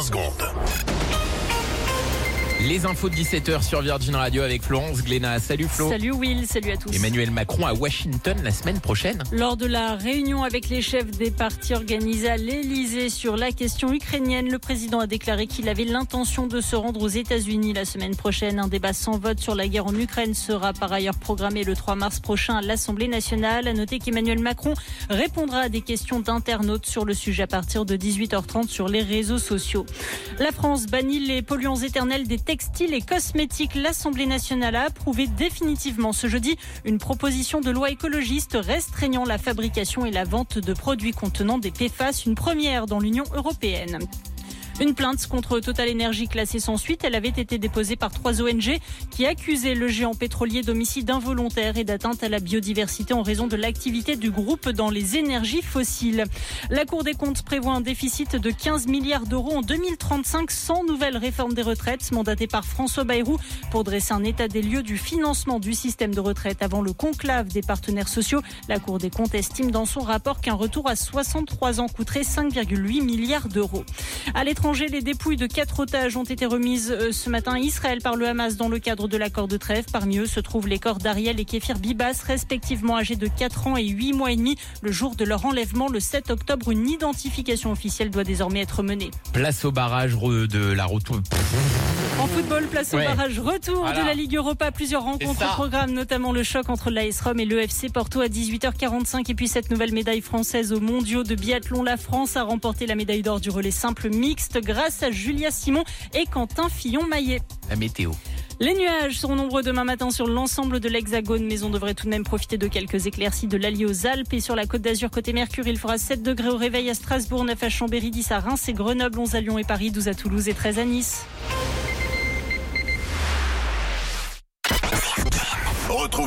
20 secondes. Les infos de 17h sur Virgin Radio avec Florence Glénat. Salut Flo. Salut Will, salut à tous. Emmanuel Macron à Washington la semaine prochaine. Lors de la réunion avec les chefs des partis organisés à l'Elysée sur la question ukrainienne, le président a déclaré qu'il avait l'intention de se rendre aux États-Unis la semaine prochaine. Un débat sans vote sur la guerre en Ukraine sera par ailleurs programmé le 3 mars prochain à l'Assemblée nationale. À noter qu'Emmanuel Macron répondra à des questions d'internautes sur le sujet à partir de 18h30 sur les réseaux sociaux. La France bannit les polluants éternels des textiles et cosmétiques. L'Assemblée nationale a approuvé définitivement ce jeudi une proposition de loi écologiste restreignant la fabrication et la vente de produits contenant des PFAS, une première dans l'Union européenne. Une plainte contre Total Energy classée sans suite, elle avait été déposée par 3 ONG qui accusaient le géant pétrolier d'homicide involontaire et d'atteinte à la biodiversité en raison de l'activité du groupe dans les énergies fossiles. La Cour des comptes prévoit un déficit de 15 milliards d'euros en 2035 sans nouvelle réforme des retraites, mandatée par François Bayrou pour dresser un état des lieux du financement du système de retraite avant le conclave des partenaires sociaux. La Cour des comptes estime dans son rapport qu'un retour à 63 ans coûterait 5,8 milliards d'euros. À l'étranger, les dépouilles de 4 otages ont été remises ce matin à Israël par le Hamas dans le cadre de l'accord de trêve. Parmi eux se trouvent les corps d'Ariel et Kéfir Bibas, respectivement âgés de 4 ans et 8 mois et demi. Le jour de leur enlèvement, le 7 octobre, une identification officielle doit désormais être menée. Place au barrage de la retour. En football, place au barrage retour de la Ligue Europa. Plusieurs rencontres au programme, notamment le choc entre l'AS Rome et le FC Porto à 18h45. Et puis cette nouvelle médaille française aux mondiaux de biathlon. La France a remporté la médaille d'or du relais simple mixte grâce à Julia Simon et Quentin Fillon-Maillet. La météo. Les nuages seront nombreux demain matin sur l'ensemble de l'Hexagone, mais on devrait tout de même profiter de quelques éclaircies de l'Allier aux Alpes. Et sur la Côte d'Azur, côté Mercure, il fera 7 degrés au réveil à Strasbourg, 9 à Chambéry, 10 à Reims et Grenoble, 11 à Lyon et Paris, 12 à Toulouse et 13 à Nice.